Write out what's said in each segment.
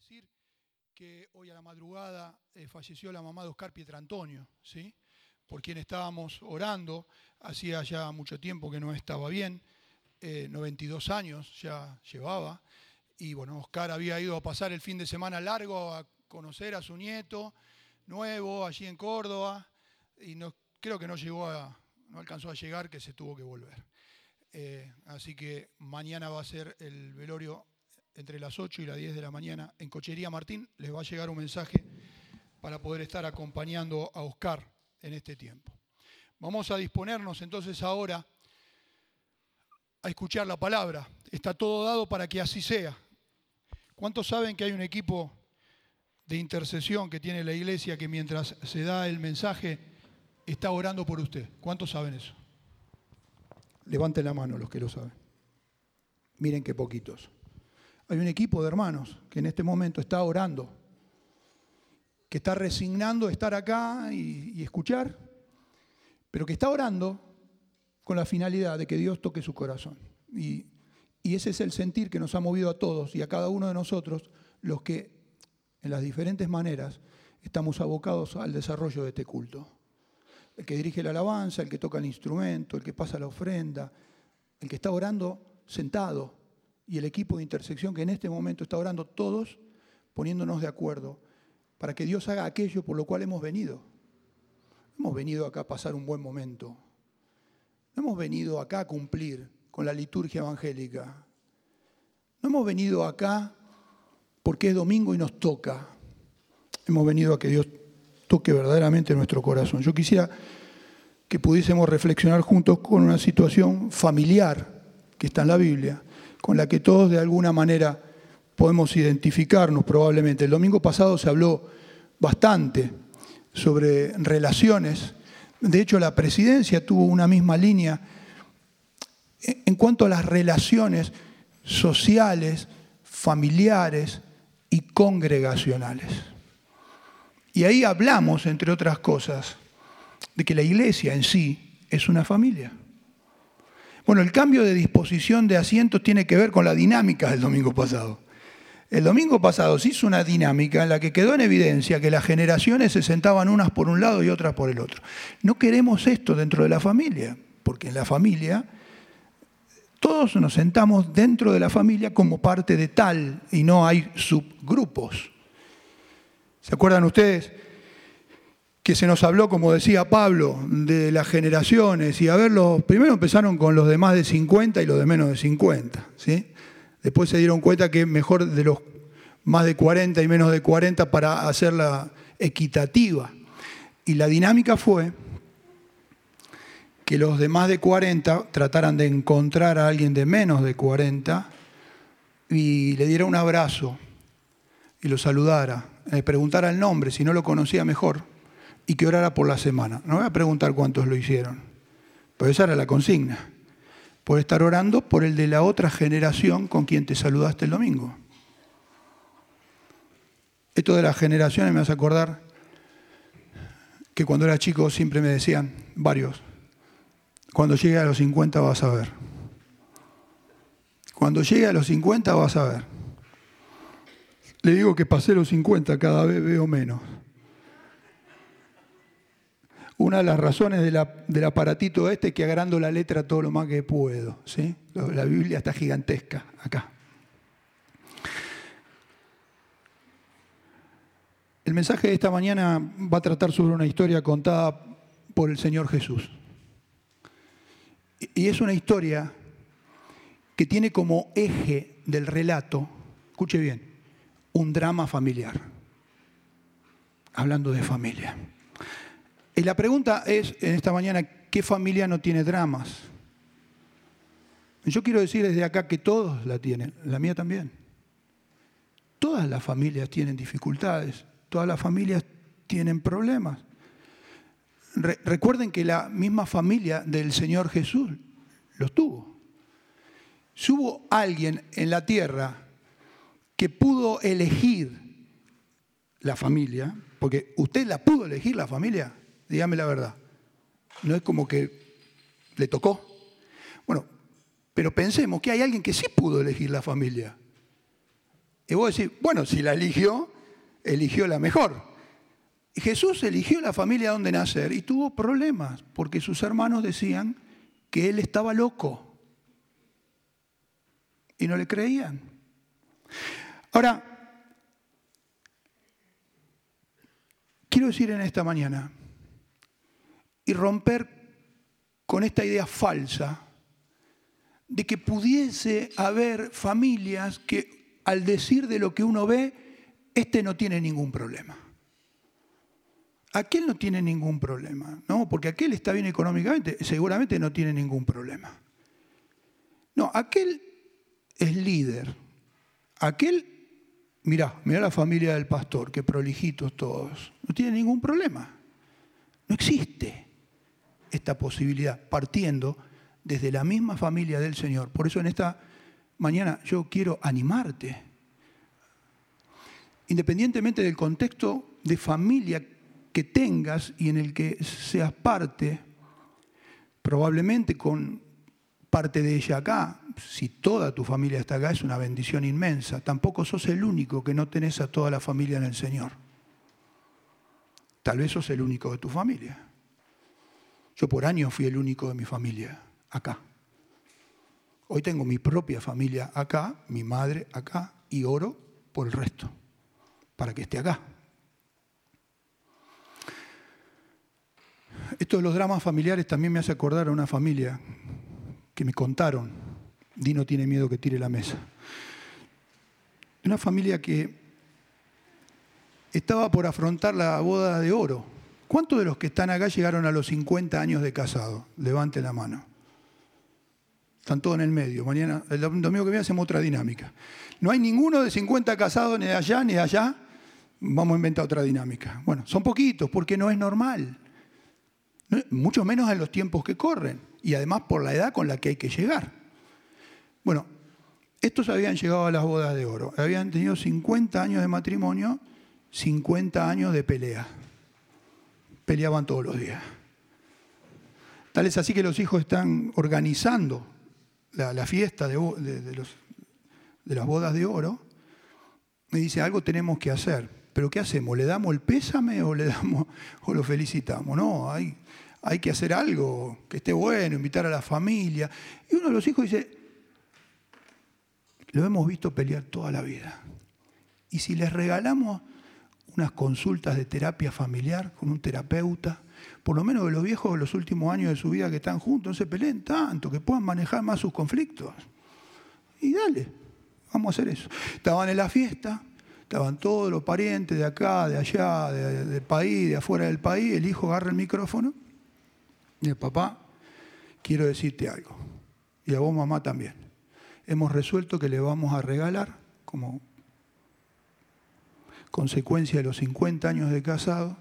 decir que hoy a la madrugada falleció la mamá de Oscar Pietrantonio, ¿sí? Por quien estábamos orando. Hacía ya mucho tiempo que no estaba bien, 92 años ya llevaba. Y bueno, Oscar había ido a pasar el fin de semana largo a conocer a su nieto nuevo allí en Córdoba y creo que no alcanzó a llegar, que se tuvo que volver. Así que mañana va a ser el velorio entre las 8 y las 10 de la mañana en Cochería Martín. Les va a llegar un mensaje para poder estar acompañando a Oscar en este tiempo. Vamos a disponernos entonces ahora a escuchar la palabra. Está todo dado para que así sea. ¿Cuántos saben que hay un equipo de intercesión que tiene la iglesia que mientras se da el mensaje está orando por usted? ¿Cuántos saben eso? Levanten la mano los que lo saben. Miren qué poquitos. Hay un equipo de hermanos que en este momento está orando, que está resignando estar acá y escuchar, pero que está orando con la finalidad de que Dios toque su corazón. Y ese es el sentir que nos ha movido a todos y a cada uno de nosotros, los que en las diferentes maneras estamos abocados al desarrollo de este culto. El que dirige la alabanza, el que toca el instrumento, el que pasa la ofrenda, el que está orando sentado y el equipo de intersección que en este momento está orando, todos poniéndonos de acuerdo para que Dios haga aquello por lo cual hemos venido. Hemos venido acá a pasar un buen momento. No hemos venido acá a cumplir con la liturgia evangélica. No hemos venido acá porque es domingo y nos toca. Hemos venido a que Dios toque verdaderamente nuestro corazón. Yo quisiera que pudiésemos reflexionar juntos con una situación familiar que está en la Biblia, con la que todos de alguna manera podemos identificarnos probablemente. El domingo pasado se habló bastante sobre relaciones. De hecho, la presidencia tuvo una misma línea en cuanto a las relaciones sociales, familiares y congregacionales. Y ahí hablamos, entre otras cosas, de que la iglesia en sí es una familia. Bueno, el cambio de disposición de asientos tiene que ver con la dinámica del domingo pasado. El domingo pasado se hizo una dinámica en la que quedó en evidencia que las generaciones se sentaban unas por un lado y otras por el otro. No queremos esto dentro de la familia, porque en la familia todos nos sentamos dentro de la familia como parte de tal y no hay subgrupos. ¿Se acuerdan ustedes que se nos habló, como decía Pablo, de las generaciones? Y a ver, primero empezaron con los de más de 50 y los de menos de 50, ¿sí? Después se dieron cuenta que es mejor de los más de 40 y menos de 40 para hacerla equitativa. Y la dinámica fue que los de más de 40 trataran de encontrar a alguien de menos de 40 y le diera un abrazo y lo saludara, le preguntara el nombre, si no lo conocía mejor, y que orara por la semana. No voy a preguntar cuántos lo hicieron, pero esa era la consigna. Por estar orando por el de la otra generación con quien te saludaste el domingo. Esto de las generaciones me hace acordar que cuando era chico siempre me decían, varios, cuando llegue a los 50 vas a ver. Cuando llegue a los 50 vas a ver. Le digo que pasé los 50, cada vez veo menos. Una de las razones del aparatito este es que agrando la letra todo lo más que puedo, ¿sí? La Biblia está gigantesca acá. El mensaje de esta mañana va a tratar sobre una historia contada por el Señor Jesús. Y es una historia que tiene como eje del relato, escuche bien, un drama familiar. Hablando de familia. Y la pregunta es, en esta mañana, ¿qué familia no tiene dramas? Yo quiero decir desde acá que todos la tienen, la mía también. Todas las familias tienen dificultades, todas las familias tienen problemas. Recuerden que la misma familia del Señor Jesús los tuvo. Si hubo alguien en la tierra que pudo elegir la familia, porque usted la pudo elegir la familia, dígame la verdad. No es como que le tocó. Bueno, pero pensemos que hay alguien que sí pudo elegir la familia. Y vos decís, bueno, si la eligió, eligió la mejor. Jesús eligió la familia donde nacer y tuvo problemas porque sus hermanos decían que él estaba loco y no le creían. Ahora, quiero decir en esta mañana y romper con esta idea falsa de que pudiese haber familias que al decir de lo que uno ve, este no tiene ningún problema. Aquel no tiene ningún problema, ¿no? Porque aquel está bien económicamente, seguramente no tiene ningún problema. No, aquel es líder. Aquel, mirá la familia del pastor, que prolijitos todos, no tiene ningún problema. No existe esta posibilidad, partiendo desde la misma familia del Señor. Por eso en esta mañana yo quiero animarte. Independientemente del contexto de familia que tengas y en el que seas parte, probablemente con parte de ella acá, si toda tu familia está acá es una bendición inmensa. Tampoco sos el único que no tenés a toda la familia en el Señor. Tal vez sos el único de tu familia. Yo por años fui el único de mi familia acá. Hoy tengo mi propia familia acá, mi madre acá, y oro por el resto, para que esté acá. Esto de los dramas familiares también me hace acordar a una familia que me contaron. Dino tiene miedo que tire la mesa. Una familia que estaba por afrontar la boda de oro. ¿Cuántos de los que están acá llegaron a los 50 años de casado? Levanten la mano. Están todos en el medio. Mañana, el domingo que viene hacemos otra dinámica. No hay ninguno de 50 casados ni de allá ni de allá. Vamos a inventar otra dinámica. Bueno, son poquitos porque no es normal. Mucho menos en los tiempos que corren y además por la edad con la que hay que llegar. Bueno, estos habían llegado a las bodas de oro, habían tenido 50 años de matrimonio, 50 años de pelea. Peleaban todos los días. Tal es así que los hijos están organizando la fiesta de las bodas de oro. Me dice, algo tenemos que hacer. ¿Pero qué hacemos? ¿Le damos el pésame o lo felicitamos? No, hay que hacer algo que esté bueno, invitar a la familia. Y uno de los hijos dice, lo hemos visto pelear toda la vida. Y si les regalamos unas consultas de terapia familiar con un terapeuta, por lo menos de los viejos de los últimos años de su vida que están juntos, no se peleen tanto, que puedan manejar más sus conflictos. Y dale, vamos a hacer eso. Estaban en la fiesta. Estaban todos los parientes de acá, de allá, del país, de afuera del país. El hijo agarra el micrófono y dice, papá, quiero decirte algo. Y a vos, mamá, también. Hemos resuelto que le vamos a regalar, como consecuencia de los 50 años de casado,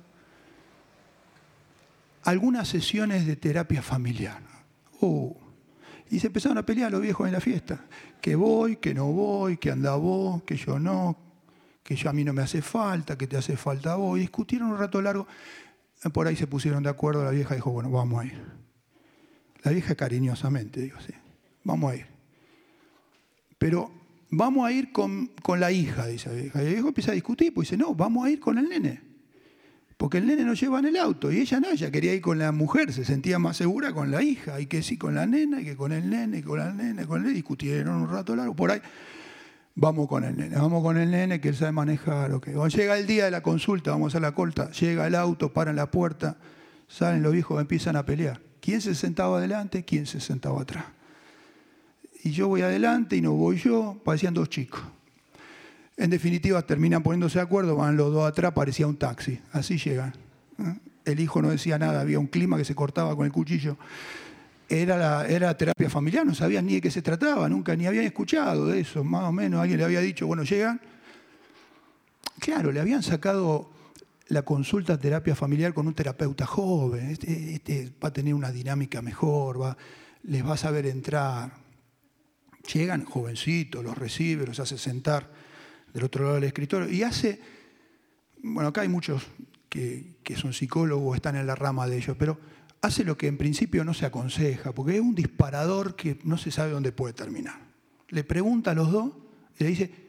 algunas sesiones de terapia familiar. Y se empezaron a pelear los viejos en la fiesta. Que voy, que no voy, que anda vos, que yo no, que yo a mí no me hace falta, que te hace falta a vos. Y discutieron un rato largo. Por ahí se pusieron de acuerdo. La vieja dijo, bueno, vamos a ir. La vieja cariñosamente dijo, sí, vamos a ir. Pero vamos a ir con la hija, dice la vieja. Y el viejo empieza a discutir, pues dice, no, vamos a ir con el nene. Porque el nene nos lleva en el auto. Y ella no, ella quería ir con la mujer, se sentía más segura con la hija. Y que sí con la nena, y que con el nene, y con la nena, y con el nene. Discutieron un rato largo. Por ahí, vamos con el nene, que él sabe manejar. Okay. Cuando llega el día de la consulta, vamos a hacer la corta, llega el auto, paran la puerta, salen los viejos, empiezan a pelear. ¿Quién se sentaba adelante? ¿Quién se sentaba atrás? Y yo voy adelante y no voy yo, parecían dos chicos. En definitiva, terminan poniéndose de acuerdo, van los dos atrás, parecía un taxi. Así llegan. El hijo no decía nada, había un clima que se cortaba con el cuchillo. Era terapia familiar, no sabían ni de qué se trataba, nunca ni habían escuchado de eso, más o menos. Alguien le había dicho, bueno, llegan. Claro, le habían sacado la consulta a terapia familiar con un terapeuta joven. Este va a tener una dinámica mejor, les va a saber entrar. Llegan jovencitos, los recibe, los hace sentar del otro lado del escritorio y hace, bueno, acá hay muchos que son psicólogos, están en la rama de ellos, pero hace lo que en principio no se aconseja, porque es un disparador que no se sabe dónde puede terminar. Le pregunta a los dos y le dice,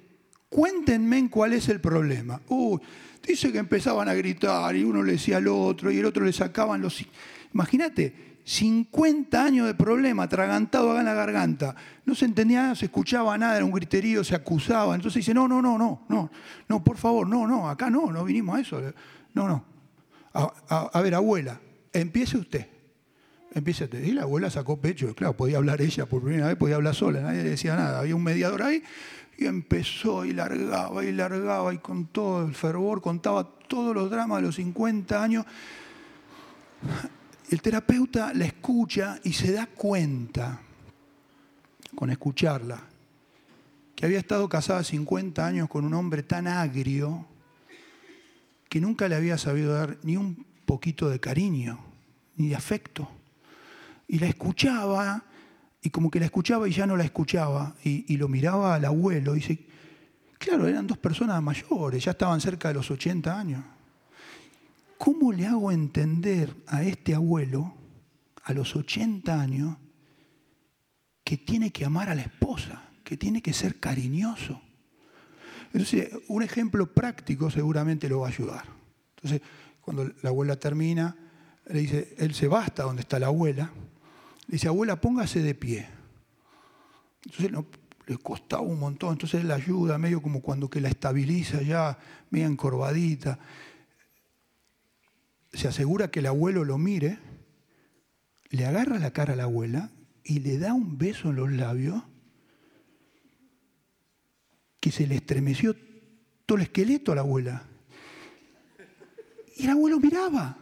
Cuéntenme cuál es el problema. Dice que empezaban a gritar y uno le decía al otro y el otro le sacaban los... Imagínate, 50 años de problema, atragantado acá en la garganta. No se entendía nada, no se escuchaba nada, era un griterío, se acusaba. Entonces dice, no, por favor, no, acá no vinimos a eso. No. A ver, abuela, empiece usted. Y la abuela sacó pecho. Claro, podía hablar ella por primera vez, podía hablar sola, nadie le decía nada. Había un mediador ahí y empezó y largaba y con todo el fervor contaba todos los dramas de los 50 años. El terapeuta la escucha y se da cuenta, con escucharla, que había estado casada 50 años con un hombre tan agrio que nunca le había sabido dar ni un poquito de cariño, ni de afecto. Y la escuchaba, y como que la escuchaba y ya no la escuchaba, y lo miraba al abuelo, y dice, claro, eran dos personas mayores, ya estaban cerca de los 80 años. ¿Cómo le hago entender a este abuelo, a los 80 años, que tiene que amar a la esposa, que tiene que ser cariñoso? Entonces, un ejemplo práctico seguramente lo va a ayudar. Entonces, cuando la abuela termina, le dice, él se va hasta donde está la abuela, le dice, abuela, póngase de pie. Entonces, le costaba un montón, entonces él la ayuda, medio como cuando que la estabiliza ya, media encorvadita. Se asegura que el abuelo lo mire, le agarra la cara a la abuela y le da un beso en los labios que se le estremeció todo el esqueleto a la abuela. Y el abuelo miraba.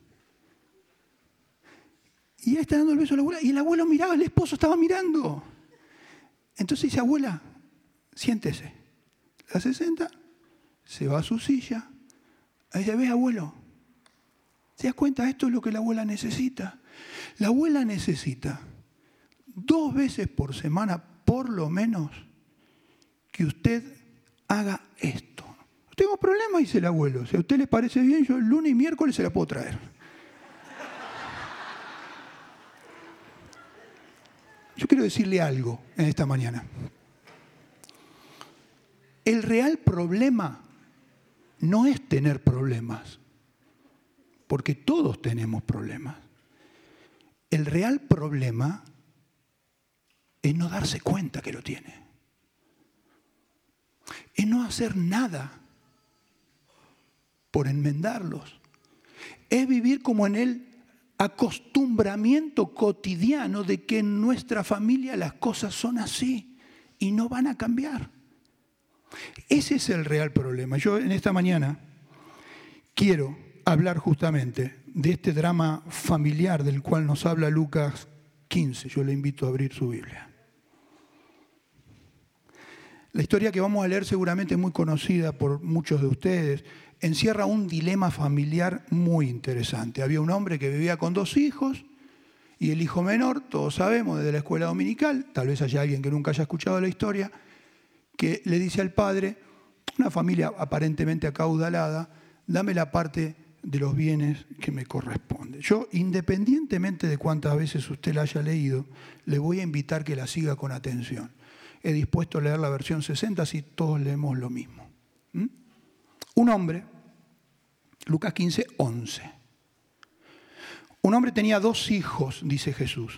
Y él está dando el beso a la abuela y el abuelo miraba, el esposo estaba mirando. Entonces dice, abuela, siéntese. La 60, se va a su silla. Ahí dice, ¿ves, abuelo? ¿Te das cuenta? Esto es lo que la abuela necesita. La abuela necesita 2 veces por semana, por lo menos, que usted haga esto. No tengo problema, dice el abuelo. Si a usted le parece bien, yo el lunes y miércoles se la puedo traer. Yo quiero decirle algo en esta mañana. El real problema no es tener problemas, porque todos tenemos problemas. El real problema es no darse cuenta que lo tiene. Es no hacer nada por enmendarlos. Es vivir como en el acostumbramiento cotidiano de que en nuestra familia las cosas son así y no van a cambiar. Ese es el real problema. Yo en esta mañana quiero hablar justamente de este drama familiar del cual nos habla Lucas 15. Yo le invito a abrir su Biblia. La historia que vamos a leer seguramente es muy conocida por muchos de ustedes. Encierra un dilema familiar muy interesante. Había un hombre que vivía con 2 hijos y el hijo menor, todos sabemos, desde la escuela dominical, tal vez haya alguien que nunca haya escuchado la historia, que le dice al padre, una familia aparentemente acaudalada, dame la parte de los bienes que me corresponde. Yo, independientemente de cuántas veces usted la haya leído, le voy a invitar que la siga con atención. He dispuesto a leer la versión 60, así todos leemos lo mismo. Un hombre, Lucas 15, 11. Un hombre tenía 2 hijos, dice Jesús.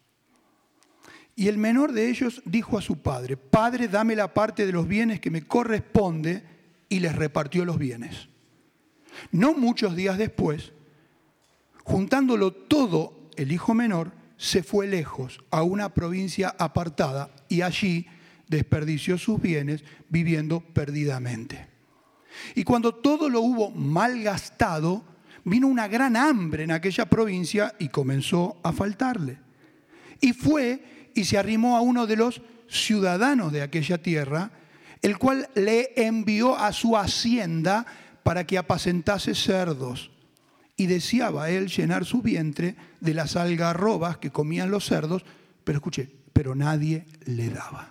Y el menor de ellos dijo a su padre, Padre, dame la parte de los bienes que me corresponde, y les repartió los bienes. No muchos días después, juntándolo todo, el hijo menor se fue lejos a una provincia apartada y allí desperdició sus bienes viviendo perdidamente. Y cuando todo lo hubo malgastado, vino una gran hambre en aquella provincia y comenzó a faltarle. Y fue y se arrimó a uno de los ciudadanos de aquella tierra, el cual le envió a su hacienda para que apacentase cerdos. Y deseaba él llenar su vientre de las algarrobas que comían los cerdos, pero nadie le daba.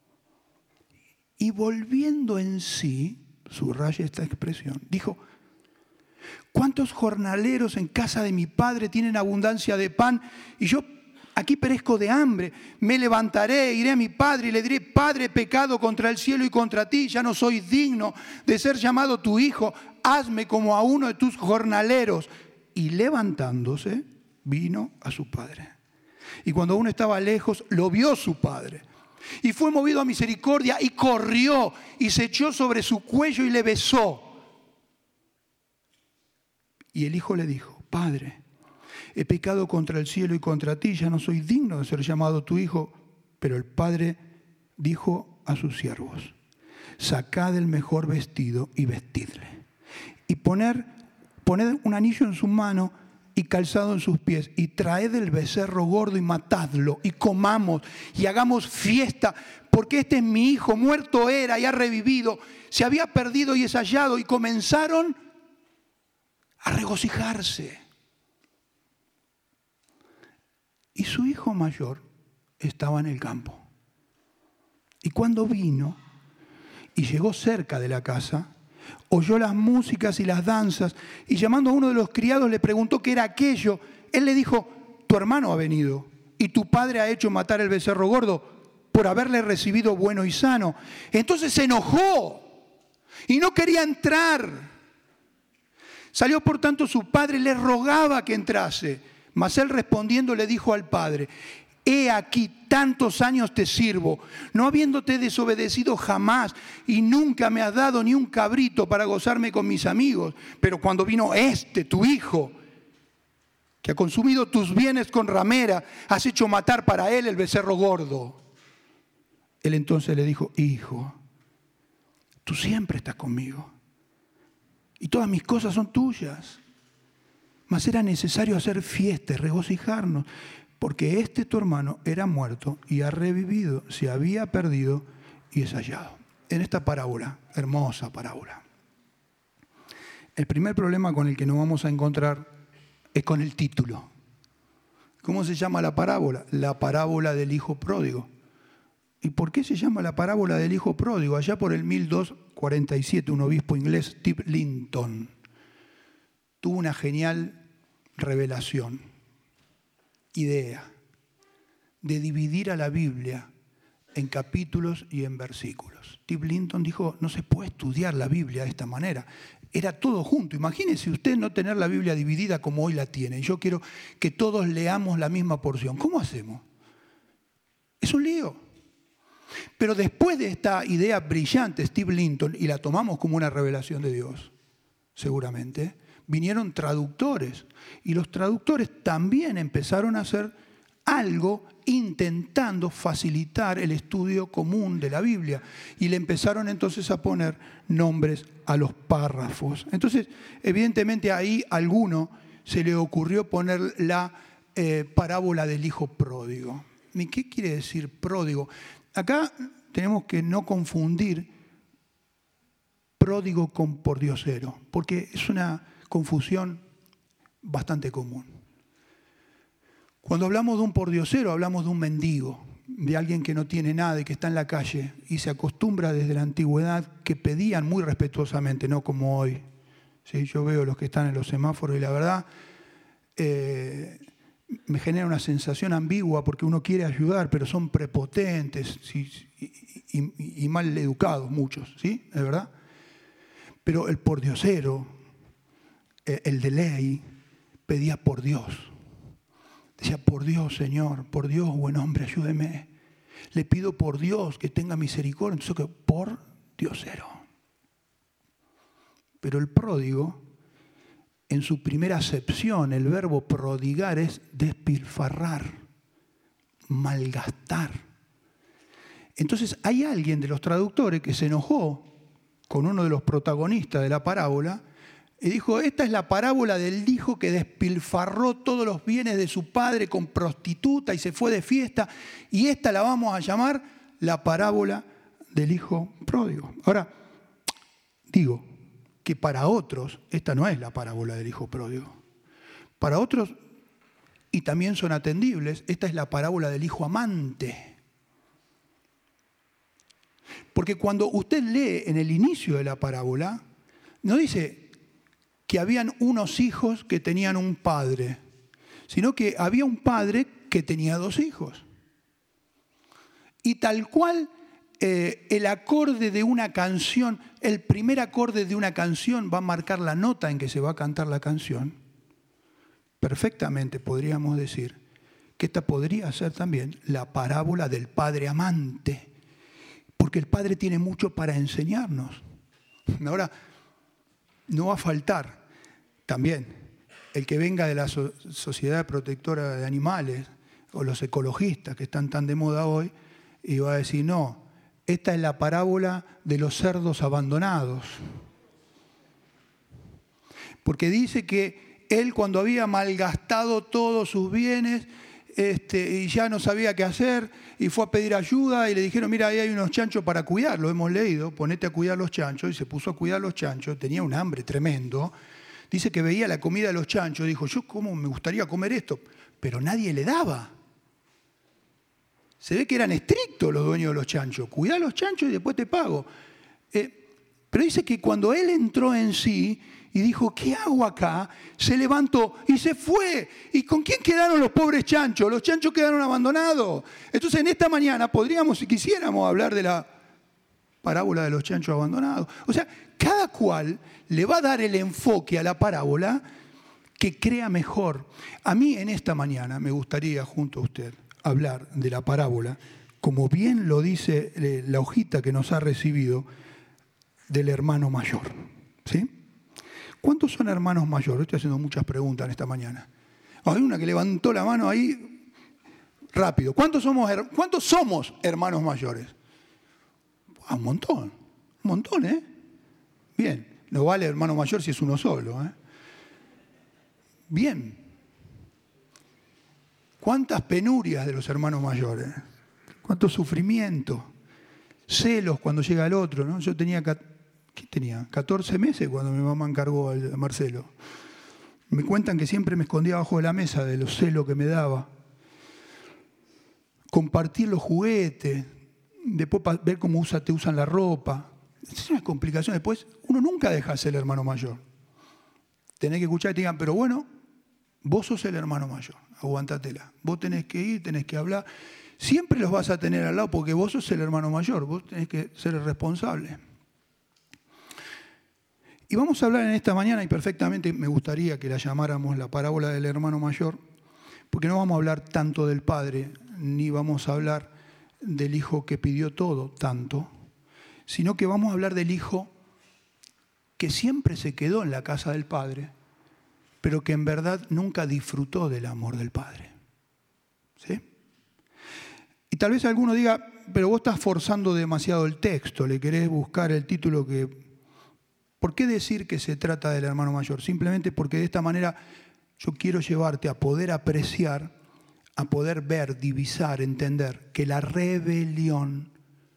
Y volviendo en sí, subraya esta expresión, dijo, ¿cuántos jornaleros en casa de mi padre tienen abundancia de pan? Y yo aquí perezco de hambre. Me levantaré, iré a mi padre y le diré, Padre, he pecado contra el cielo y contra ti, ya no soy digno de ser llamado tu hijo. Hazme como a uno de tus jornaleros. Y levantándose, vino a su padre. Y cuando aún estaba lejos, lo vio su padre. Y fue movido a misericordia y corrió y se echó sobre su cuello y le besó. Y el hijo le dijo, Padre, he pecado contra el cielo y contra ti, ya no soy digno de ser llamado tu hijo. Pero el padre dijo a sus siervos, sacad el mejor vestido y vestidle. Y poned un anillo en su mano y calzado en sus pies, y traed el becerro gordo y matadlo, y comamos y hagamos fiesta, porque este es mi hijo, muerto era y ha revivido, se había perdido y es hallado. Y comenzaron a regocijarse. Y su hijo mayor estaba en el campo. Y cuando vino y llegó cerca de la casa, oyó las músicas y las danzas, y llamando a uno de los criados le preguntó qué era aquello. Él le dijo, tu hermano ha venido, y tu padre ha hecho matar el becerro gordo por haberle recibido bueno y sano. Entonces se enojó y no quería entrar. Salió por tanto su padre y le rogaba que entrase. Mas él respondiendo le dijo al padre, he aquí tantos años te sirvo, no habiéndote desobedecido jamás, y nunca me has dado ni un cabrito para gozarme con mis amigos. Pero cuando vino tu hijo, que ha consumido tus bienes con ramera, has hecho matar para él el becerro gordo. Él entonces le dijo, hijo, tú siempre estás conmigo, y todas mis cosas son tuyas. Mas era necesario hacer fiesta y regocijarnos, porque tu hermano era muerto y ha revivido, se había perdido y es hallado. En esta parábola, hermosa parábola, el primer problema con el que nos vamos a encontrar es con el título. ¿Cómo se llama la parábola? La parábola del hijo pródigo. ¿Y por qué se llama la parábola del hijo pródigo? Allá por el 1247, un obispo inglés, Tyb Linton, tuvo una genial revelación, idea, de dividir a la Biblia en capítulos y en versículos. Tyb Linton dijo, no se puede estudiar la Biblia de esta manera. Era todo junto. Imagínese usted no tener la Biblia dividida como hoy la tiene. Yo quiero que todos leamos la misma porción. ¿Cómo hacemos? Es un lío. Pero después de esta idea brillante, Tyb Linton, y la tomamos como una revelación de Dios, seguramente, vinieron traductores. Y los traductores también empezaron a hacer algo intentando facilitar el estudio común de la Biblia. Y le empezaron entonces a poner nombres a los párrafos. Entonces, evidentemente ahí a alguno se le ocurrió poner la parábola del hijo pródigo. ¿Y qué quiere decir pródigo? Acá tenemos que no confundir pródigo con pordiosero, porque es una confusión bastante común. Cuando hablamos de un pordiosero, hablamos de un mendigo, de alguien que no tiene nada y que está en la calle, y se acostumbra desde la antigüedad que pedían muy respetuosamente, no como hoy. ¿Sí? Yo veo los que están en los semáforos y la verdad me genera una sensación ambigua porque uno quiere ayudar, pero son prepotentes y mal educados muchos, ¿sí? ¿Es verdad? Pero el pordiosero, el de ley, pedía por Dios. Decía, por Dios, Señor, por Dios, buen hombre, ayúdeme. Le pido por Dios que tenga misericordia. Entonces, por diosero. Pero el pródigo, en su primera acepción, el verbo prodigar es despilfarrar, malgastar. Entonces, hay alguien de los traductores que se enojó con uno de los protagonistas de la parábola y dijo, esta es la parábola del hijo que despilfarró todos los bienes de su padre con prostituta y se fue de fiesta, y esta la vamos a llamar la parábola del hijo pródigo. Ahora, digo que para otros esta no es la parábola del hijo pródigo. Para otros, y también son atendibles, esta es la parábola del hijo amante. Porque cuando usted lee en el inicio de la parábola, no dice que habían unos hijos que tenían un padre, sino que había un padre que que tenía 2 hijos. Y tal cual el acorde de una canción, el primer acorde de una canción va a marcar la nota en que se va a cantar la canción, perfectamente podríamos decir que esta podría ser también la parábola del padre amante, porque el padre tiene mucho para enseñarnos. Ahora, no va a faltar también el que venga de la Sociedad Protectora de Animales o los ecologistas que están tan de moda hoy y va a decir, no, esta es la parábola de los cerdos abandonados. Porque dice que él, cuando había malgastado todos sus bienes y ya no sabía qué hacer, y fue a pedir ayuda y le dijeron, mira, ahí hay unos chanchos para cuidar, lo hemos leído, ponete a cuidar los chanchos, y se puso a cuidar los chanchos, tenía un hambre tremendo. Dice que veía la comida de los chanchos, dijo, yo cómo me gustaría comer esto, pero nadie le daba. Se ve que eran estrictos los dueños de los chanchos. Cuidá los chanchos y después te pago. Pero dice que cuando él entró en sí y dijo, ¿qué hago acá? Se levantó y se fue. ¿Y con quién quedaron los pobres chanchos? Los chanchos quedaron abandonados. Entonces en esta mañana podríamos, si quisiéramos, hablar de la parábola de los chanchos abandonados. O sea, cada cual le va a dar el enfoque a la parábola que crea mejor. A mí en esta mañana me gustaría, junto a usted, hablar de la parábola, como bien lo dice la hojita que nos ha recibido, del hermano mayor. ¿Sí? ¿Cuántos son hermanos mayores? Estoy haciendo muchas preguntas en esta mañana. Hay una que levantó la mano ahí rápido. ¿Cuántos somos hermanos mayores? Un montón, ¿eh? Bien, no vale hermano mayor si es uno solo, ¿eh? Bien. ¿Cuántas penurias de los hermanos mayores? ¿Cuánto sufrimiento? Celos cuando llega el otro, ¿no? Yo tenía 14 meses cuando mi mamá encargó a Marcelo. Me cuentan que siempre me escondía abajo de la mesa de los celos que me daba. Compartir los juguetes, después ver cómo te usan la ropa. Es una complicación. Después, uno nunca deja de ser el hermano mayor. Tenés que escuchar y te digan, pero bueno, vos sos el hermano mayor, aguantátela. Vos tenés que ir, tenés que hablar. Siempre los vas a tener al lado porque vos sos el hermano mayor, vos tenés que ser el responsable. Y vamos a hablar en esta mañana, y perfectamente me gustaría que la llamáramos la parábola del hermano mayor, porque no vamos a hablar tanto del padre, ni vamos a hablar del hijo que pidió todo tanto, sino que vamos a hablar del hijo que siempre se quedó en la casa del padre, pero que en verdad nunca disfrutó del amor del padre. ¿Sí? Y tal vez alguno diga, pero vos estás forzando demasiado el texto, le querés buscar el título que... ¿Por qué decir que se trata del hermano mayor? Simplemente porque de esta manera yo quiero llevarte a poder apreciar, a poder ver, divisar, entender que la rebelión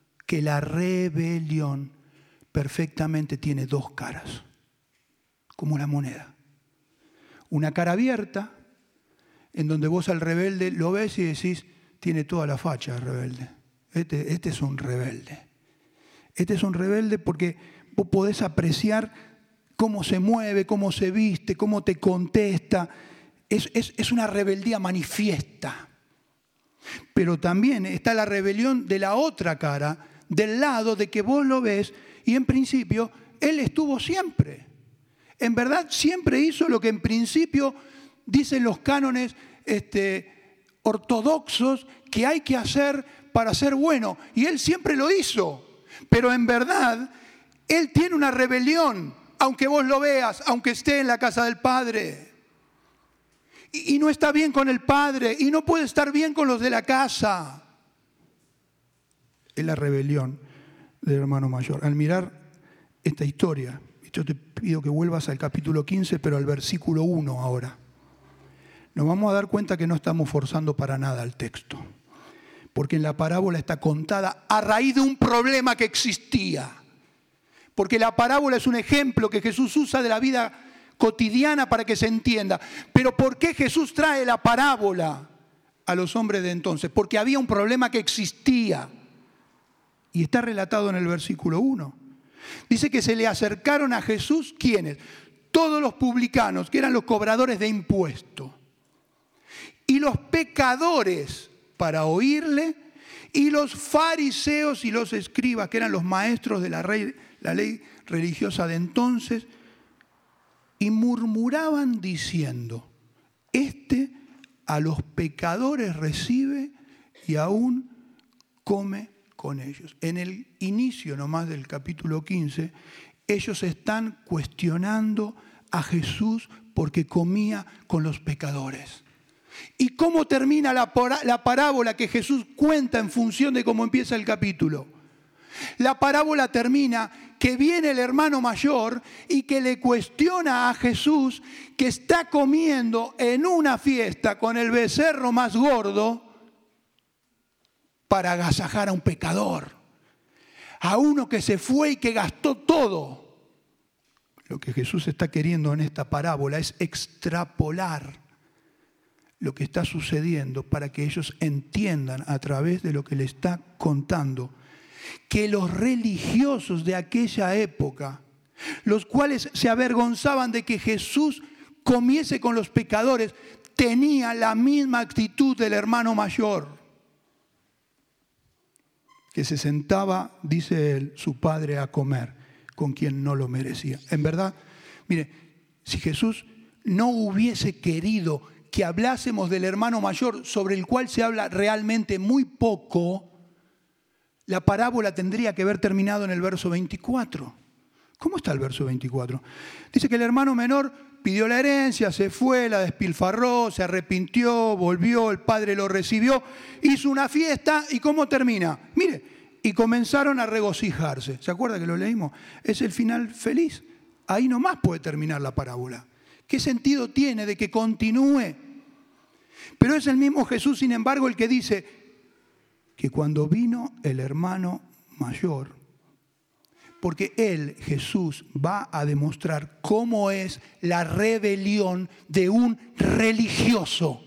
perfectamente tiene 2 caras, como la moneda. Una cara abierta, en donde vos al rebelde lo ves y decís, tiene toda la facha de rebelde. Este es un rebelde. Este es un rebelde porque vos podés apreciar cómo se mueve, cómo se viste, cómo te contesta. Es una rebeldía manifiesta. Pero también está la rebelión de la otra cara, del lado de que vos lo ves y en principio él estuvo siempre. En verdad siempre hizo lo que en principio dicen los cánones ortodoxos que hay que hacer para ser bueno. Y él siempre lo hizo. Pero en verdad, él tiene una rebelión, aunque vos lo veas, aunque esté en la casa del Padre. Y no está bien con el Padre, y no puede estar bien con los de la casa. Es la rebelión del hermano mayor. Al mirar esta historia, yo te pido que vuelvas al capítulo 15, pero al versículo 1 ahora. Nos vamos a dar cuenta que no estamos forzando para nada el texto. Porque en la parábola está contada a raíz de un problema que existía. Porque la parábola es un ejemplo que Jesús usa de la vida cotidiana para que se entienda. Pero ¿por qué Jesús trae la parábola a los hombres de entonces? Porque había un problema que existía. Y está relatado en el versículo 1. Dice que se le acercaron a Jesús, ¿quiénes? Todos los publicanos, que eran los cobradores de impuestos. y los pecadores para oírle, y los fariseos y los escribas, que eran los maestros de la ley religiosa de entonces, y murmuraban diciendo: este a los pecadores recibe y aún come con ellos. En el inicio nomás del capítulo 15, ellos están cuestionando a Jesús porque comía con los pecadores. ¿Y cómo termina la parábola que Jesús cuenta en función de cómo empieza el capítulo? La parábola termina que viene el hermano mayor y que le cuestiona a Jesús que está comiendo en una fiesta con el becerro más gordo para agasajar a un pecador, a uno que se fue y que gastó todo. Lo que Jesús está queriendo en esta parábola es extrapolar lo que está sucediendo para que ellos entiendan a través de lo que le está contando que los religiosos de aquella época, los cuales se avergonzaban de que Jesús comiese con los pecadores, tenían la misma actitud del hermano mayor, que se sentaba, dice él, su padre a comer con quien no lo merecía. En verdad, mire, si Jesús no hubiese querido que hablásemos del hermano mayor, sobre el cual se habla realmente muy poco, la parábola tendría que haber terminado en el verso 24. ¿Cómo está el verso 24? Dice que el hermano menor pidió la herencia, se fue, la despilfarró, se arrepintió, volvió, el padre lo recibió, hizo una fiesta. ¿Y cómo termina? Mire, y comenzaron a regocijarse. ¿Se acuerda que lo leímos? Es el final feliz. Ahí nomás puede terminar la parábola. ¿Qué sentido tiene de que continúe? Pero es el mismo Jesús, sin embargo, el que dice que cuando vino el hermano mayor, porque él, Jesús, va a demostrar cómo es la rebelión de un religioso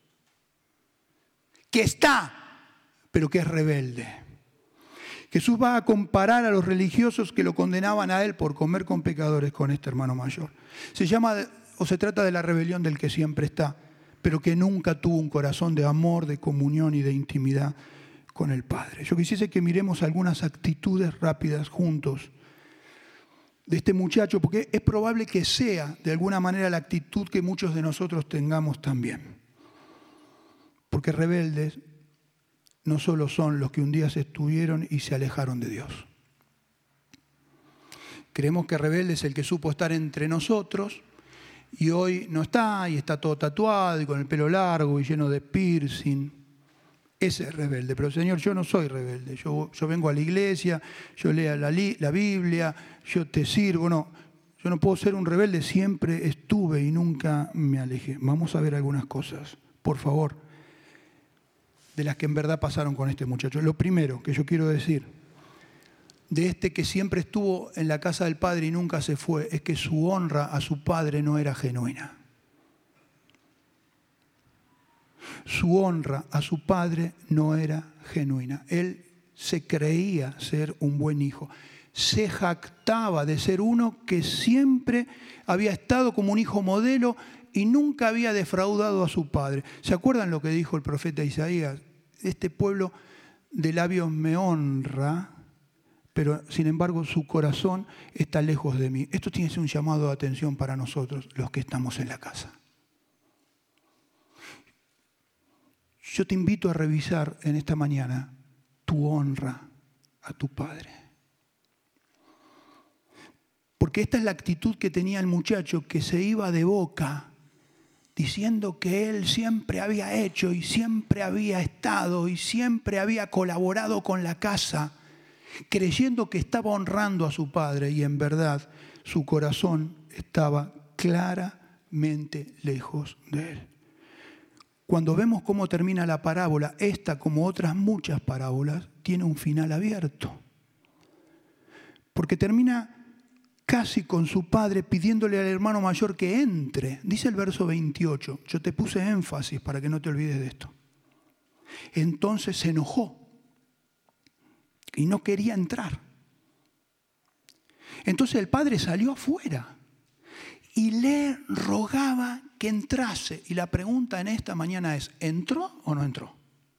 que está, pero que es rebelde. Jesús va a comparar a los religiosos que lo condenaban a él por comer con pecadores con este hermano mayor. Se trata de la rebelión del que siempre está, pero que nunca tuvo un corazón de amor, de comunión y de intimidad con el Padre. Yo quisiese que miremos algunas actitudes rápidas juntos de este muchacho, porque es probable que sea de alguna manera la actitud que muchos de nosotros tengamos también. Porque rebeldes no solo son los que un día se estuvieron y se alejaron de Dios. Creemos que rebelde es el que supo estar entre nosotros y hoy no está, y está todo tatuado y con el pelo largo y lleno de piercing. Ese es rebelde. Pero Señor, yo no soy rebelde. Yo vengo a la iglesia, yo leo la Biblia, yo te sirvo. No, yo no puedo ser un rebelde. Siempre estuve y nunca me alejé. Vamos a ver algunas cosas, por favor, de las que en verdad pasaron con este muchacho. Lo primero que yo quiero decir de este que siempre estuvo en la casa del Padre y nunca se fue, es que su honra a su Padre no era genuina. Su honra a su padre no era genuina. Él se creía ser un buen hijo. Se jactaba de ser uno que siempre había estado como un hijo modelo y nunca había defraudado a su padre. ¿Se acuerdan lo que dijo el profeta Isaías? Este pueblo de labios me honra, pero sin embargo su corazón está lejos de mí. Esto tiene que ser un llamado de atención para nosotros, los que estamos en la casa. Yo te invito a revisar en esta mañana tu honra a tu padre. Porque esta es la actitud que tenía el muchacho, que se iba de boca diciendo que él siempre había hecho y siempre había estado y siempre había colaborado con la casa, creyendo que estaba honrando a su padre, y en verdad su corazón estaba claramente lejos de él. Cuando vemos cómo termina la parábola, esta, como otras muchas parábolas, tiene un final abierto. Porque termina casi con su padre pidiéndole al hermano mayor que entre. Dice el verso 28. Yo te puse énfasis para que no te olvides de esto. Entonces se enojó y no quería entrar. Entonces el padre salió afuera y le rogaba que entrase. Y la pregunta en esta mañana es, ¿entró o no entró?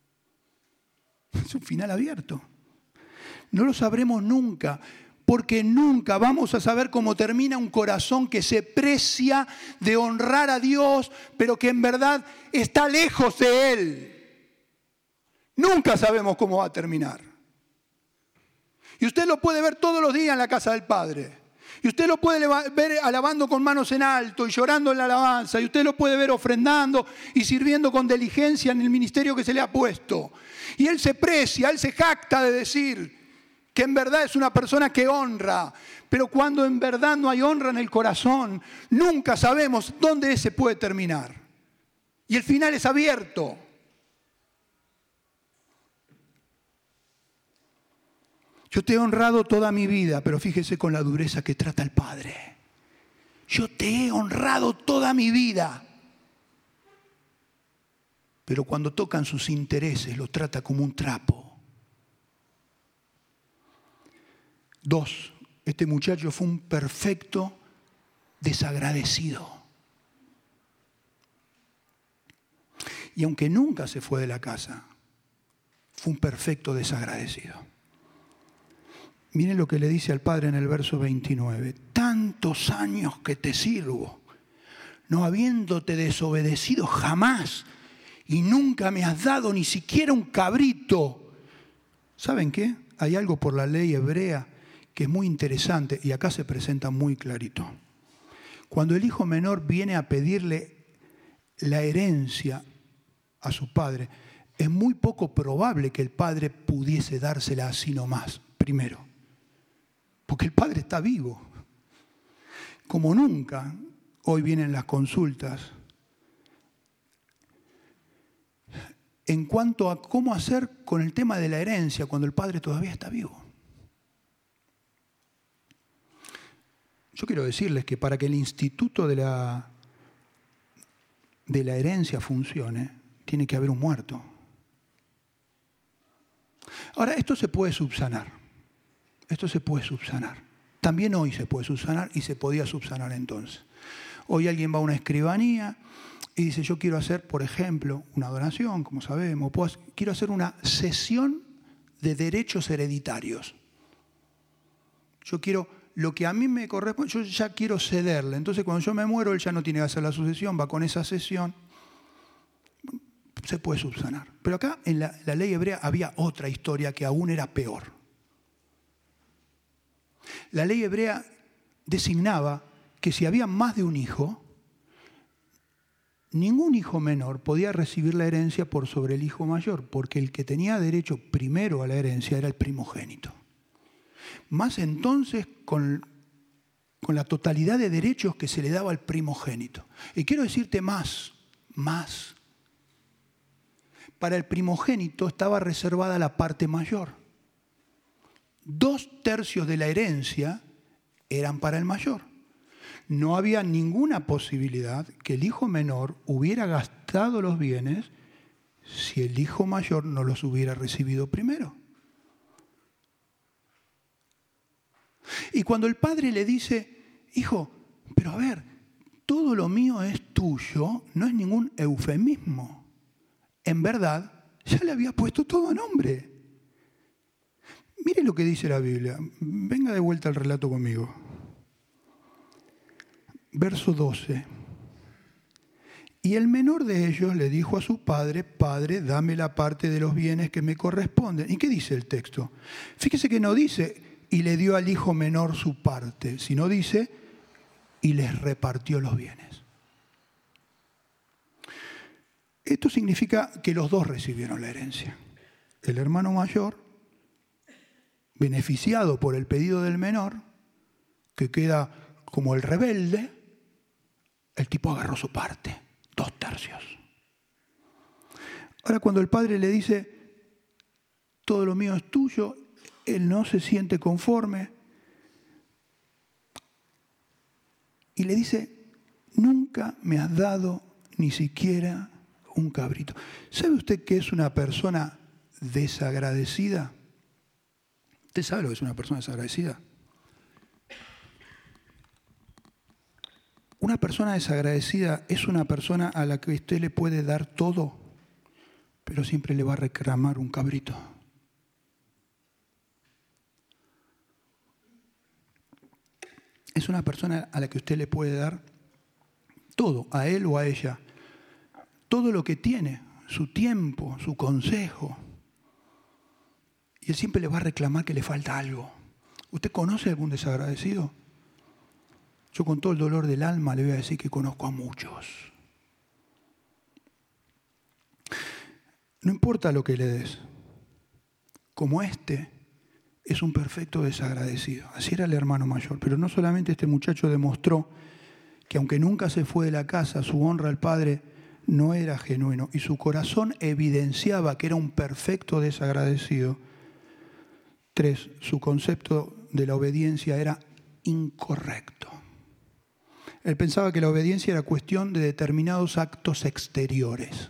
Es un final abierto. No lo sabremos nunca, porque nunca vamos a saber cómo termina un corazón que se precia de honrar a Dios, pero que en verdad está lejos de Él. Nunca sabemos cómo va a terminar. Y usted lo puede ver todos los días en la casa del Padre. Y usted lo puede ver alabando con manos en alto y llorando en la alabanza. Y usted lo puede ver ofrendando y sirviendo con diligencia en el ministerio que se le ha puesto. Y Él se precia, Él se jacta de decir que en verdad es una persona que honra. Pero cuando en verdad no hay honra en el corazón, nunca sabemos dónde ese puede terminar. Y el final es abierto. Yo te he honrado toda mi vida, pero fíjese con la dureza que trata el Padre. Yo te he honrado toda mi vida. Pero cuando tocan sus intereses, los trata como un trapo. 2. Este muchacho fue un perfecto desagradecido. Y aunque nunca se fue de la casa, fue un perfecto desagradecido. Miren lo que le dice al Padre en el verso 29. Tantos años que te sirvo, no habiéndote desobedecido jamás, y nunca me has dado ni siquiera un cabrito. ¿Saben qué? Hay algo por la ley hebrea que es muy interesante y acá se presenta muy clarito. Cuando el hijo menor viene a pedirle la herencia a su padre, es muy poco probable que el padre pudiese dársela así nomás, primero. Porque el padre está vivo. Como nunca, hoy vienen las consultas en cuanto a cómo hacer con el tema de la herencia cuando el padre todavía está vivo. Yo quiero decirles que para que el instituto de la herencia funcione, tiene que haber un muerto. Ahora, esto se puede subsanar. Esto se puede subsanar. También hoy se puede subsanar y se podía subsanar entonces. Hoy alguien va a una escribanía y dice, yo quiero hacer, por ejemplo, una donación, como sabemos, quiero hacer una cesión de derechos hereditarios. Yo quiero, lo que a mí me corresponde, yo ya quiero cederle. Entonces cuando yo me muero, él ya no tiene que hacer la sucesión, va con esa cesión. Se puede subsanar. Pero acá en la ley hebrea había otra historia que aún era peor. La ley hebrea designaba que si había más de un hijo, ningún hijo menor podía recibir la herencia por sobre el hijo mayor, porque el que tenía derecho primero a la herencia era el primogénito. Más entonces con la totalidad de derechos que se le daba al primogénito. Y quiero decirte más. Para el primogénito estaba reservada la parte mayor. 2/3 de la herencia eran para el mayor. No había ninguna posibilidad que el hijo menor hubiera gastado los bienes si el hijo mayor no los hubiera recibido primero. Y cuando el padre le dice, hijo, pero a ver, todo lo mío es tuyo, no es ningún eufemismo. En verdad, ya le había puesto todo a nombre. Mire lo que dice la Biblia. Venga de vuelta al relato conmigo. Verso 12. Y el menor de ellos le dijo a su padre, Padre, dame la parte de los bienes que me corresponden. ¿Y qué dice el texto? Fíjese que no dice, y le dio al hijo menor su parte, sino dice, y les repartió los bienes. Esto significa que los dos recibieron la herencia. El hermano mayor, beneficiado por el pedido del menor, que queda como el rebelde, el tipo agarró su parte, 2/3. Ahora cuando el padre le dice, todo lo mío es tuyo, él no se siente conforme y le dice, nunca me has dado ni siquiera un cabrito. ¿Sabe usted qué es una persona desagradecida? ¿Usted sabe lo que es una persona desagradecida? Una persona desagradecida es una persona a la que usted le puede dar todo, pero siempre le va a reclamar un cabrito. Es una persona a la que usted le puede dar todo, a él o a ella. Todo lo que tiene, su tiempo, su consejo. Y él siempre le va a reclamar que le falta algo. ¿Usted conoce a algún desagradecido? Yo con todo el dolor del alma le voy a decir que conozco a muchos. No importa lo que le des. Como este es un perfecto desagradecido. Así era el hermano mayor. Pero no solamente este muchacho demostró que aunque nunca se fue de la casa, su honra al Padre no era genuino y su corazón evidenciaba que era un perfecto desagradecido. 3. Su concepto de la obediencia era incorrecto. Él pensaba que la obediencia era cuestión de determinados actos exteriores.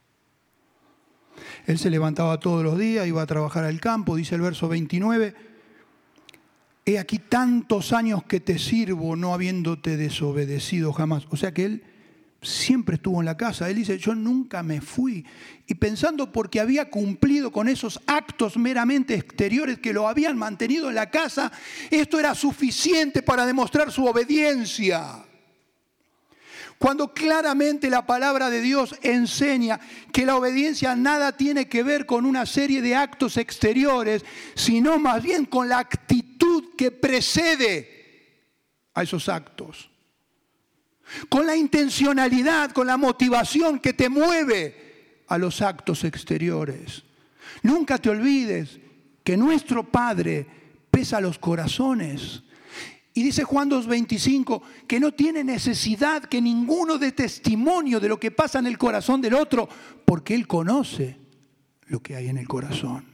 Él se levantaba todos los días, iba a trabajar al campo, dice el verso 29, he aquí tantos años que te sirvo, no habiéndote desobedecido jamás. O sea que él siempre estuvo en la casa. Él dice, yo nunca me fui. Y pensando porque había cumplido con esos actos meramente exteriores que lo habían mantenido en la casa, esto era suficiente para demostrar su obediencia. Cuando claramente la palabra de Dios enseña que la obediencia nada tiene que ver con una serie de actos exteriores, sino más bien con la actitud que precede a esos actos. Con la intencionalidad, con la motivación que te mueve a los actos exteriores. Nunca te olvides que nuestro Padre pesa los corazones. Y dice Juan 2:25 que no tiene necesidad que ninguno dé testimonio de lo que pasa en el corazón del otro, porque Él conoce lo que hay en el corazón.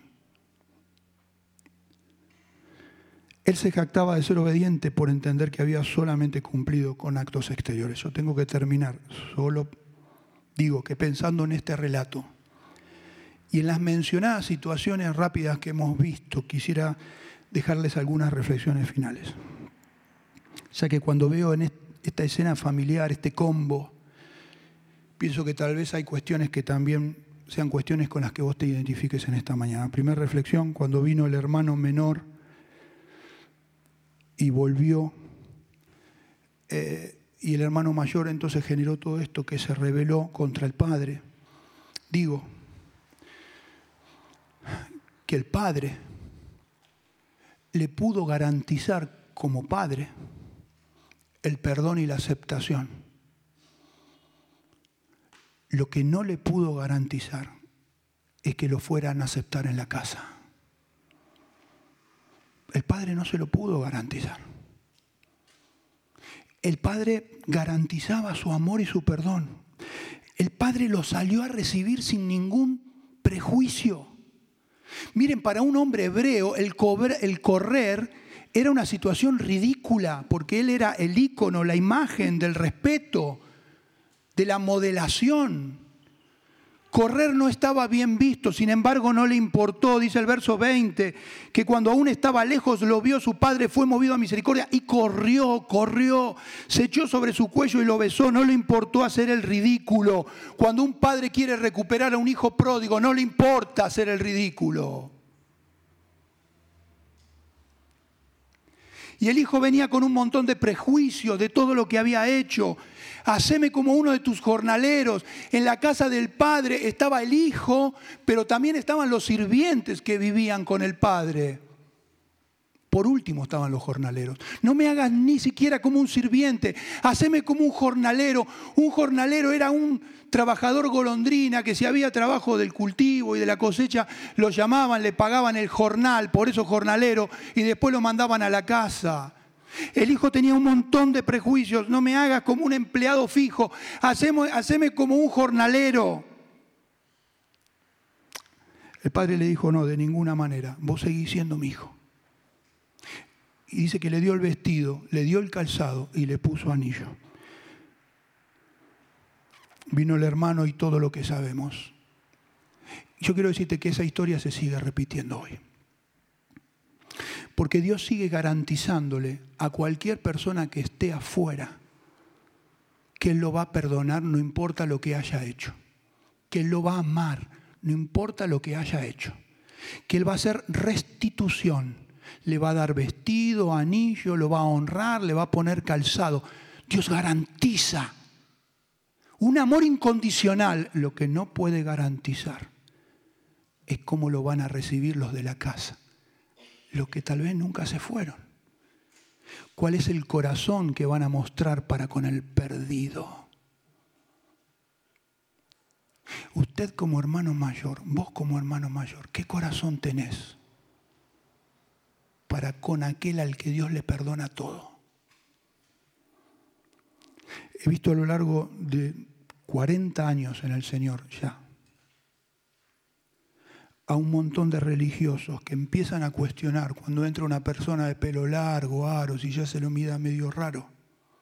Él se jactaba de ser obediente por entender que había solamente cumplido con actos exteriores. Yo tengo que terminar. Solo digo que pensando en este relato y en las mencionadas situaciones rápidas que hemos visto, quisiera dejarles algunas reflexiones finales. Ya que cuando veo en esta escena familiar, este combo, pienso que tal vez hay cuestiones que también sean cuestiones con las que vos te identifiques en esta mañana. Primera reflexión, cuando vino el hermano menor y volvió, y el hermano mayor entonces generó todo esto que se rebeló contra el padre. Digo, que el padre le pudo garantizar como padre el perdón y la aceptación. Lo que no le pudo garantizar es que lo fueran a aceptar en la casa. El padre no se lo pudo garantizar. El padre garantizaba su amor y su perdón. El padre lo salió a recibir sin ningún prejuicio. Miren, para un hombre hebreo el correr era una situación ridícula, porque él era el ícono, la imagen del respeto, de la modelación. Correr no estaba bien visto, sin embargo no le importó, dice el verso 20, que cuando aún estaba lejos lo vio su padre, fue movido a misericordia y corrió, se echó sobre su cuello y lo besó, no le importó hacer el ridículo. Cuando un padre quiere recuperar a un hijo pródigo, no le importa hacer el ridículo. Y el hijo venía con un montón de prejuicios de todo lo que había hecho. Haceme como uno de tus jornaleros. En la casa del padre estaba el hijo, pero también estaban los sirvientes que vivían con el padre. Por último estaban los jornaleros. No me hagas ni siquiera como un sirviente. Haceme como un jornalero. Un jornalero era un trabajador golondrina que si había trabajo del cultivo y de la cosecha lo llamaban, le pagaban el jornal, por eso jornalero, y después lo mandaban a la casa. El hijo tenía un montón de prejuicios. No me hagas como un empleado fijo. Haceme como un jornalero. El padre le dijo, no, de ninguna manera. Vos seguís siendo mi hijo. Y dice que le dio el vestido, le dio el calzado y le puso anillo. Vino el hermano y todo lo que sabemos. Yo quiero decirte que esa historia se sigue repitiendo hoy. Porque Dios sigue garantizándole a cualquier persona que esté afuera que Él lo va a perdonar no importa lo que haya hecho. Que Él lo va a amar no importa lo que haya hecho. Que Él va a hacer restitución. Le va a dar vestido, anillo, lo va a honrar, le va a poner calzado. Dios garantiza un amor incondicional. Lo que no puede garantizar es cómo lo van a recibir los de la casa, los que tal vez nunca se fueron. ¿Cuál es el corazón que van a mostrar para con el perdido? Usted como hermano mayor, vos como hermano mayor, ¿qué corazón tenés para con aquel al que Dios le perdona todo? He visto a lo largo de 40 años en el Señor ya a un montón de religiosos que empiezan a cuestionar cuando entra una persona de pelo largo, aros, y ya se lo mira medio raro,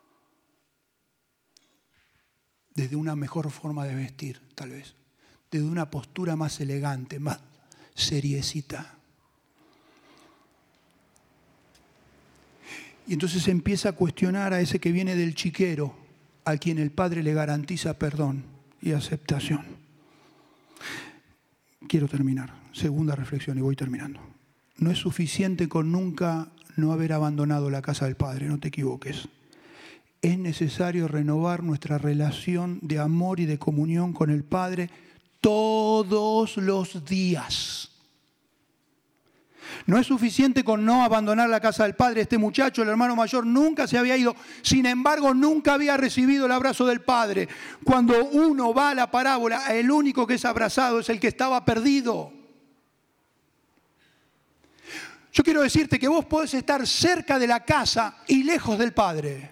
desde una mejor forma de vestir, tal vez, desde una postura más elegante, más seriecita. Y entonces se empieza a cuestionar a ese que viene del chiquero, a quien el Padre le garantiza perdón y aceptación. Quiero terminar. Segunda reflexión y voy terminando. No es suficiente con nunca no haber abandonado la casa del Padre, no te equivoques. Es necesario renovar nuestra relación de amor y de comunión con el Padre todos los días. No es suficiente con no abandonar la casa del Padre. Este muchacho, el hermano mayor, nunca se había ido. Sin embargo, nunca había recibido el abrazo del Padre. Cuando uno va a la parábola, el único que es abrazado es el que estaba perdido. Yo quiero decirte que vos podés estar cerca de la casa y lejos del Padre.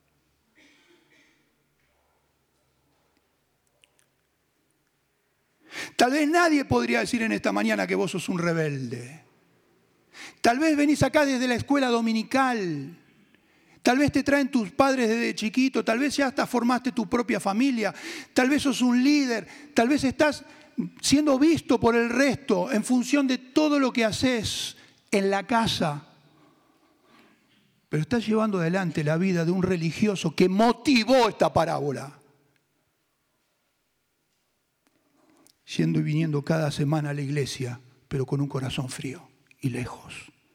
Tal vez nadie podría decir en esta mañana que vos sos un rebelde. Tal vez venís acá desde la escuela dominical. Tal vez te traen tus padres desde chiquito. Tal vez ya hasta formaste tu propia familia. Tal vez sos un líder. Tal vez estás siendo visto por el resto en función de todo lo que haces en la casa. Pero estás llevando adelante la vida de un religioso que motivó esta parábola. Yendo y viniendo cada semana a la iglesia, pero con un corazón frío y lejos.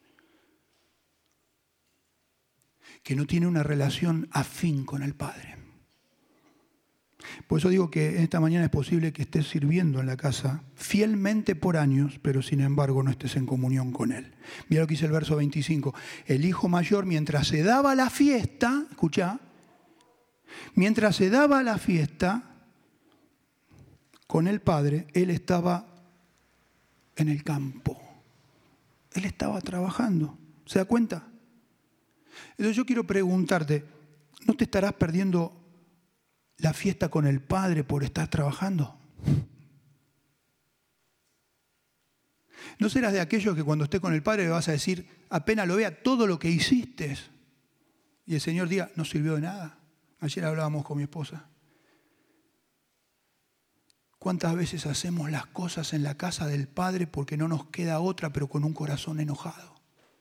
Que no tiene una relación afín con el Padre. Por eso digo que esta mañana es posible que estés sirviendo en la casa fielmente por años, pero sin embargo no estés en comunión con Él. Mira lo que dice el verso 25. El hijo mayor, mientras se daba la fiesta, escuchá, mientras se daba la fiesta con el Padre, él estaba en el campo. Él estaba trabajando. ¿Se da cuenta? Entonces yo quiero preguntarte, ¿no te estarás perdiendo la fiesta con el Padre por estar trabajando? ¿No serás de aquellos que cuando estés con el Padre le vas a decir, apenas lo vea, todo lo que hiciste? Y el Señor diga, no sirvió de nada. Ayer hablábamos con mi esposa. ¿Cuántas veces hacemos las cosas en la casa del Padre porque no nos queda otra, pero con un corazón enojado?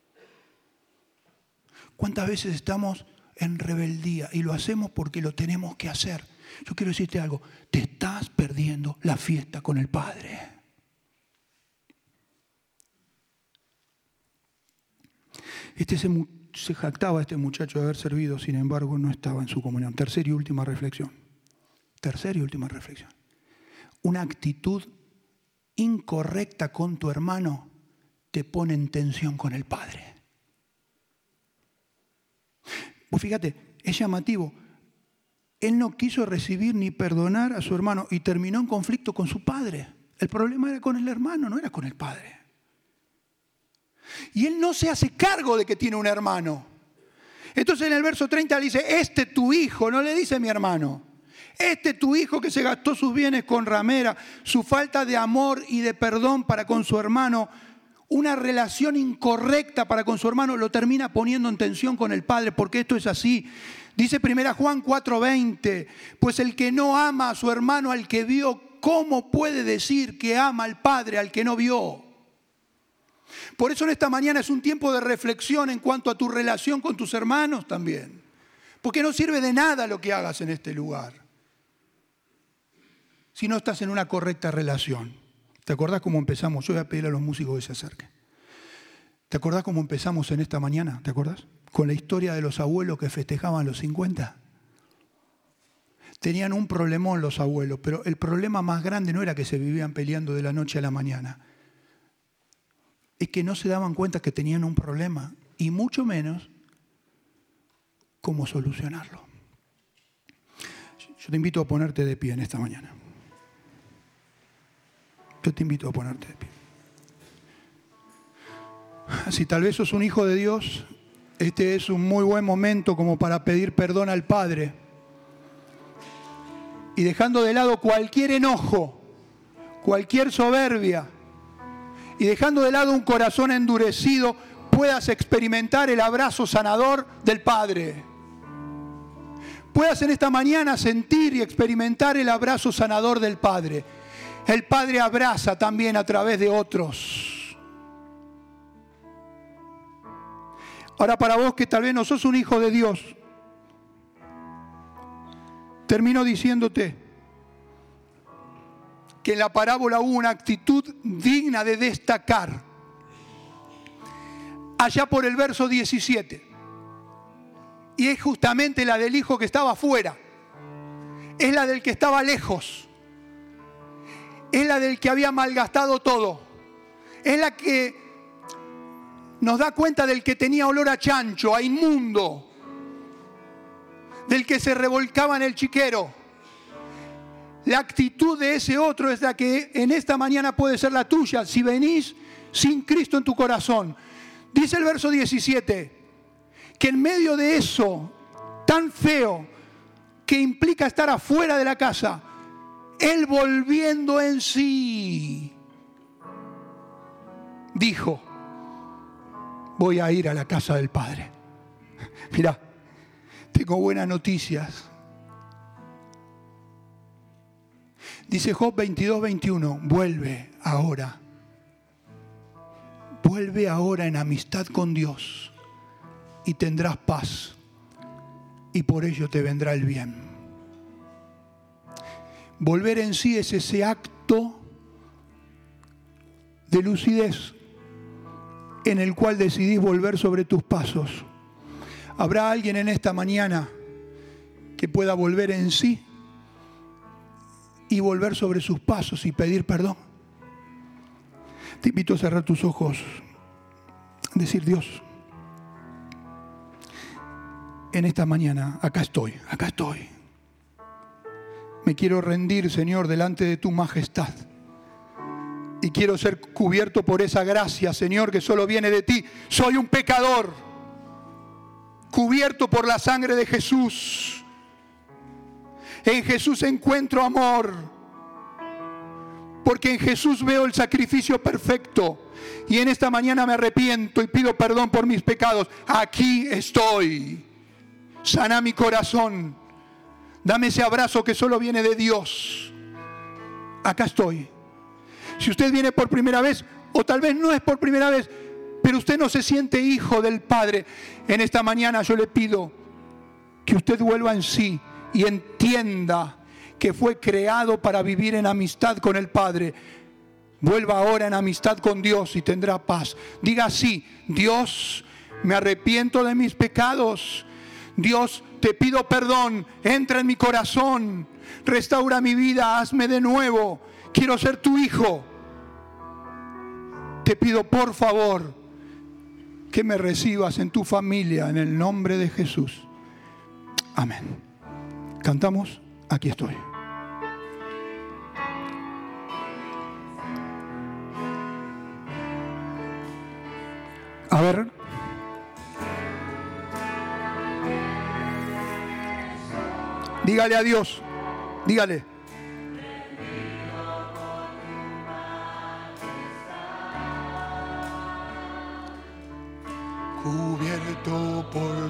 ¿Cuántas veces estamos en rebeldía y lo hacemos porque lo tenemos que hacer? Yo quiero decirte algo, te estás perdiendo la fiesta con el Padre. Se jactaba este muchacho de haber servido, sin embargo no estaba en su comunión. Tercera y última reflexión. Una actitud incorrecta con tu hermano te pone en tensión con el Padre. Pues fíjate, es llamativo. Él no quiso recibir ni perdonar a su hermano y terminó en conflicto con su padre. El problema era con el hermano, no era con el padre. Y él no se hace cargo de que tiene un hermano. Entonces en el verso 30 le dice, este tu hijo, no le dice mi hermano. Este tu hijo que se gastó sus bienes con ramera, su falta de amor y de perdón para con su hermano, una relación incorrecta para con su hermano, lo termina poniendo en tensión con el Padre, porque esto es así. Dice 1 Juan 4:20, pues el que no ama a su hermano al que vio, ¿cómo puede decir que ama al Padre al que no vio? Por eso en esta mañana es un tiempo de reflexión en cuanto a tu relación con tus hermanos también. Porque no sirve de nada lo que hagas en este lugar si no estás en una correcta relación. ¿Te acordás cómo empezamos? Yo voy a pedir a los músicos que se acerquen. ¿Te acordás cómo empezamos en esta mañana? ¿Te acordás? Con la historia de los abuelos que festejaban los 50. Tenían un problemón los abuelos, pero el problema más grande no era que se vivían peleando de la noche a la mañana. Es que no se daban cuenta que tenían un problema y mucho menos cómo solucionarlo. Yo te invito a ponerte de pie en esta mañana. Yo te invito a ponerte de pie. Si tal vez sos un hijo de Dios, este es un muy buen momento como para pedir perdón al Padre. Y dejando de lado cualquier enojo, cualquier soberbia, y dejando de lado un corazón endurecido, puedas experimentar el abrazo sanador del Padre. Puedas en esta mañana sentir y experimentar el abrazo sanador del Padre. El Padre abraza también a través de otros. Ahora, para vos que tal vez no sos un hijo de Dios, termino diciéndote que en la parábola hubo una actitud digna de destacar. Allá por el verso 17. Y es justamente la del hijo que estaba afuera. Es la del que estaba lejos. Es la del que había malgastado todo. Es la que nos da cuenta del que tenía olor a chancho, a inmundo. Del que se revolcaba en el chiquero. La actitud de ese otro es la que en esta mañana puede ser la tuya si venís sin Cristo en tu corazón. Dice el verso 17 que en medio de eso tan feo que implica estar afuera de la casa, él volviendo en sí dijo: voy a ir a la casa del Padre. Mirá, tengo buenas noticias. Dice Job 22:21, vuelve ahora. Vuelve ahora en amistad con Dios y tendrás paz y por ello te vendrá el bien. Volver en sí es ese acto de lucidez en el cual decidís volver sobre tus pasos. ¿Habrá alguien en esta mañana que pueda volver en sí y volver sobre sus pasos y pedir perdón? Te invito a cerrar tus ojos, decir: Dios, en esta mañana, acá estoy. Me quiero rendir, Señor, delante de tu majestad. Y quiero ser cubierto por esa gracia, Señor, que solo viene de ti. Soy un pecador, cubierto por la sangre de Jesús. En Jesús encuentro amor. Porque en Jesús veo el sacrificio perfecto. Y en esta mañana me arrepiento y pido perdón por mis pecados. Aquí estoy. Sana mi corazón. Dame ese abrazo que solo viene de Dios. Acá estoy. Si usted viene por primera vez, o tal vez no es por primera vez, pero usted no se siente hijo del Padre, en esta mañana yo le pido que usted vuelva en sí y entienda que fue creado para vivir en amistad con el Padre. Vuelva ahora en amistad con Dios y tendrá paz. Diga así: Dios, me arrepiento de mis pecados. Dios, te pido perdón. Entra en mi corazón. Restaura mi vida. Hazme de nuevo. Quiero ser tu hijo. Te pido por favor que me recibas en tu familia en el nombre de Jesús. Amén. Cantamos: aquí estoy. A ver. Dígale a Dios. Dígale. Cubierto por